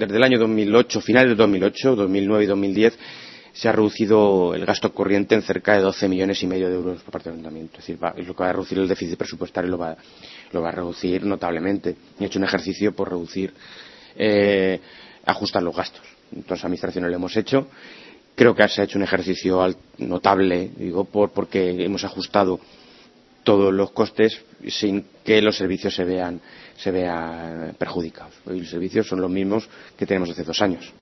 desde el año 2008, finales de 2008, 2009 y 2010, se ha reducido el gasto corriente en cerca de 12,5 millones de euros por parte del ayuntamiento. Es decir, es lo que va a reducir el déficit presupuestario, lo va a reducir notablemente. Y ha hecho un ejercicio por reducir, ajustar los gastos. En todas las administraciones lo hemos hecho. Creo que se ha hecho un ejercicio notable, digo, porque hemos ajustado todos los costes sin que los servicios se vean perjudicados. Hoy los servicios son los mismos que tenemos hace 2 años.